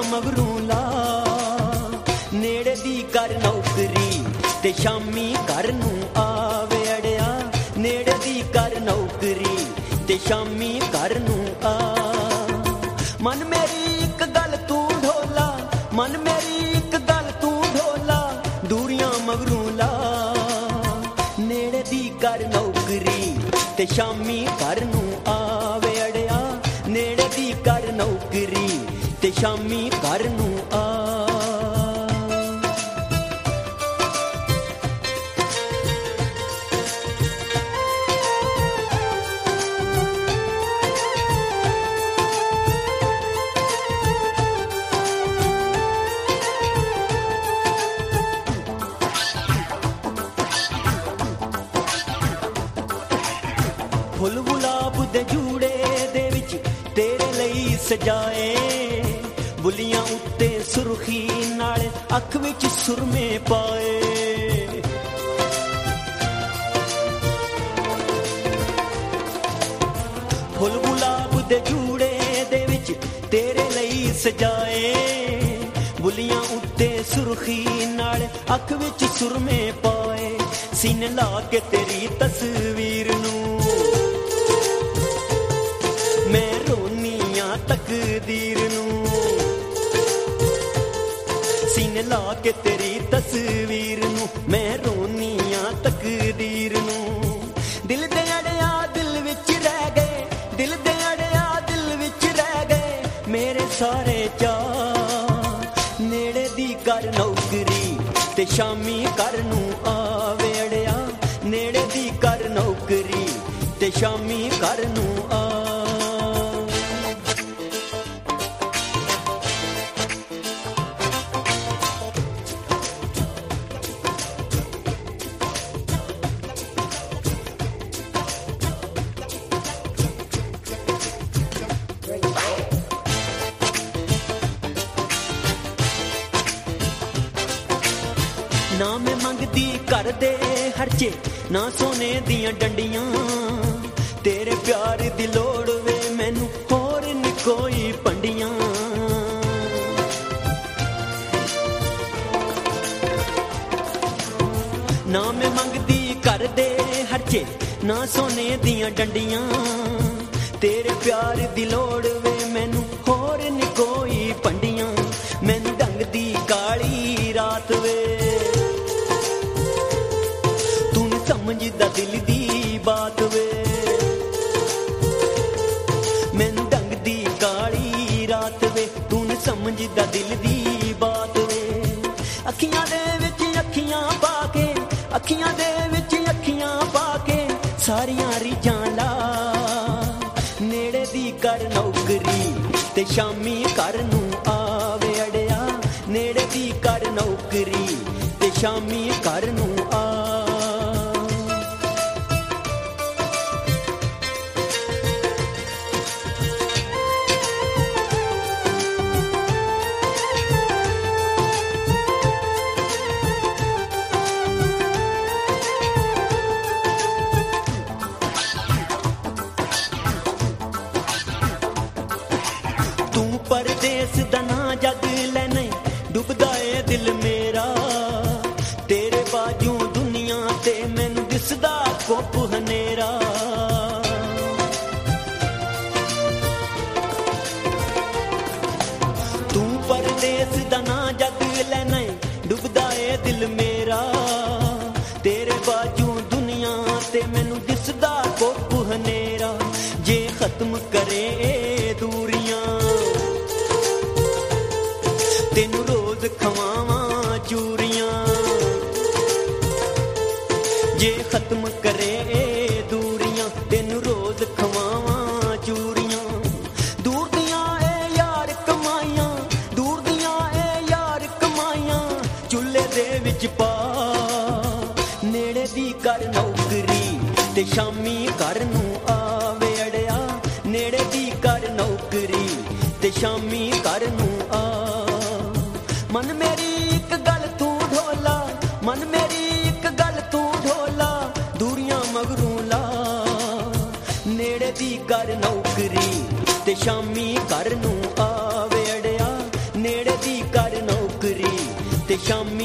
ਮਗਰੋਂ ਲਾ, ਨੇੜੇ ਦੀ ਕਰ ਨੌਕਰੀ ਤੇ ਸ਼ਾਮੀ ਘਰ ਨੂੰ ਆਵੇ ਅੜਿਆ, ਨੇੜੇ ਦੀ ਕਰ ਨੌਕਰੀ ਤੇ ਸ਼ਾਮੀ ਘਰ ਨੂੰ ਆ। ਮਨ ਮੇਰੀ ਇੱਕ ਗੱਲ ਤੂੰ ਢੋਲਾ, ਮਨ ਮੇਰੀ ਇੱਕ ਗੱਲ ਤੂੰ ਢੋਲਾ, ਦੂਰੀਆਂ ਮਗਰੋਂ ਲਾ, ਨੇੜੇ ਦੀ ਕਰ ਨੌਕਰੀ ਤੇ ਸ਼ਾਮੀ ਘਰ ਨੂੰ ਆਵੇ ਅੜਿਆ, ਨੇੜੇ ਦੀ ਕਰ ਨੌਕਰੀ ਤੇ ਸ਼ਾਮੀ ਘਰ ਨੂੰ ਆ। ਫੁੱਲ ਗੁਲਾਬ ਦੇ ਜੂੜੇ ਦੇ ਵਿੱਚ ਤੇਰੇ ਲਈ ਸਜਾਏ, ਬੁੱਲੀਆਂ ਉੱਤੇ ਸੁਰਖੀ ਨਾਲ ਅੱਖ ਵਿੱਚ ਸੁਰਮੇ ਪਾਏ। ਫੁੱਲ ਗੁਲਾਬ ਦੇ ਜੂੜੇ ਦੇ ਵਿੱਚ ਤੇਰੇ ਲਈ ਸਜਾਏ, ਬੁੱਲੀਆਂ ਉੱਤੇ ਸੁਰਖੀ ਨਾਲ ਅੱਖ ਵਿੱਚ ਸੁਰਮੇ ਪਾਏ। ਸੀਨੇ ਲਾ ਕੇ ਤੇਰੀ ਤਸਵੀਰ ਨੂੰ ਮੈਂ ਰੋਨੀਆਂ ਤਕਦੀਰ ਨੂੰ, ਸੀਨੇ ਲਾ ਕੇ ਤੇਰੀ ਤਸਵੀਰ ਨੂੰ ਮੈਂ ਰੋਨੀਆਂ ਤਕਦੀਰ ਨੂੰ। ਦਿਲ ਦੇ ਅੜਿਆ ਦਿਲ ਵਿੱਚ ਰਹਿ ਗਏ, ਦਿਲ ਦੇ ਅੜਿਆ ਦਿਲ ਵਿੱਚ ਰਹਿ ਗਏ ਮੇਰੇ ਸਾਰੇ ਚਾਅ, ਨੇੜੇ ਦੀ ਕਰ ਨੌਕਰੀ ਤੇ ਸ਼ਾਮੀ ਘਰ ਨੂੰ ਆਵੇ ਅੜਿਆ, ਨੇੜੇ ਦੀ ਕਰ ਨੌਕਰੀ ਤੇ ਸ਼ਾਮੀ ਘਰ ਨੂੰ ਆ। ਨਾ ਮੈਂ ਮੰਗਦੀ ਘਰ ਦੇ ਖਰਚੇ, ਨਾ ਸੋਨੇ ਦੀਆਂ ਡੰਡੀਆਂ, ਤੇਰੇ ਪਿਆਰ ਦੀ ਲੋੜ ਵੇ ਮੈਨੂੰ ਹੋਰ ਨੀ ਕੋਈ ਪੰਡੀਆਂ। ਨਾ ਮੈਂ ਮੰਗਦੀ ਘਰ ਦੇ ਖਰਚੇ, ਨਾ ਸੋਨੇ ਦੀਆਂ ਡੰਡੀਆਂ, ਤੇਰੇ ਪਿਆਰ ਦੀ ਲੋੜ ਵੇ ਮੈਨੂੰ ਹੋਰ ਨੀ ਕੋਈ ਪੰਡੀਆਂ। ਮੈਨੂੰ ਡੰਗ ਦੀ ਕਾਲੀ ਰਾਤ ਵੇ ਸਮਝਦਾ ਦਿਲ ਦੀ ਬਾਤ ਵੇ, ਮੈਨੂੰ ਡੰਗ ਦੀ ਕਾਲੀ ਰਾਤ ਵੇ ਤੂੰ ਨੀ ਸਮਝਦਾ ਦਿਲ ਦੀ ਬਾਤ ਵੇ। ਅੱਖੀਆਂ ਦੇ ਵਿੱਚ ਅੱਖੀਆਂ ਪਾ ਕੇ, ਅੱਖੀਆਂ ਦੇ ਵਿੱਚ ਅੱਖੀਆਂ ਪਾ ਕੇ ਸਾਰੀਆਂ ਰੀਝਾਂ ਲਾ, ਨੇੜੇ ਦੀ ਕਰ ਨੌਕਰੀ ਤੇ ਸ਼ਾਮੀ ਘਰ ਨੂੰ ਆਵੇ ਅੜਿਆ, ਨੇੜੇ ਦੀ ਕਰ ਨੌਕਰੀ ਤੇ ਸ਼ਾਮੀ ਘਰ ਨੂੰ ਆ। ਪਰਦੇਸ ਦਾ ਨਾ ਜਗ ਲੈਨੇ ਡੁੱਬਦਾ ਏ ਦਿਲ ਮੇਰਾ, ਤੇਰੇ ਬਾਝੋਂ ਦੁਨੀਆ ਤੇ ਮੈਨੂੰ ਦਿਸਦਾ ਕੁੱਪ ਹਨੇਰਾ। ਤੂੰ ਪਰਦੇਸ ਦਾ ਨਾ ਜਗ ਲੈਨੇ ਡੁੱਬਦਾ ਏ ਦਿਲ ਮੇਰਾ, ਤੇਰੇ ਬਾਝੋਂ ਦੁਨੀਆ ਤੇ ਮੈਨੂੰ ਦਿਸਦਾ ਕੁੱਪ ਹਨੇਰਾ। ਜੇ ਖਤਮ ਕਰੇ ਦੂਰੀਆਂ ਤੈਨੂੰ ਰੋਜ਼ ਖਵਾਵਾਂ ਚੂਰੀਆਂ, ਜੇ ਖਤਮ ਕਰੇ ਦੂਰੀਆਂ ਤੈਨੂੰ ਰੋਜ਼ ਖਵਾਵਾਂ ਚੂਰੀਆਂ। ਦੂਰ ਦੀਆਂ ਏ ਯਾਰ ਕਮਾਈਆਂ, ਦੂਰ ਦੀਆਂ ਏ ਯਾਰ ਕਮਾਈਆਂ ਚੁੱਲ੍ਹੇ ਦੇ ਵਿੱਚ ਪਾ, ਨੇੜੇ ਦੀ ਕਰ ਨੌਕਰੀ ਤੇ ਸ਼ਾਮੀ ਘਰ ਨੂੰ ਆਵੇ ਅੜਿਆ, ਨੇੜੇ ਦੀ ਕਰ ਨੌਕਰੀ ਤੇ ਸ਼ਾਮੀ ਘਰ ਨੂੰ ਆ। ਮਨ ਮੇਰੀ ਇੱਕ ਗੱਲ ਤੂੰ ਢੋਲਾ, ਮਨ ਮੇਰੀ ਇੱਕ ਗੱਲ ਤੂੰ ਢੋਲਾ, ਦੂਰੀਆਂ ਮਗਰੋਂ ਲਾ, ਨੇੜੇ ਦੀ ਕਰ ਨੌਕਰੀ ਤੇ ਸ਼ਾਮੀ ਘਰ ਨੂੰ ਆਵੇ ਅੜਿਆ, ਨੇੜੇ शामी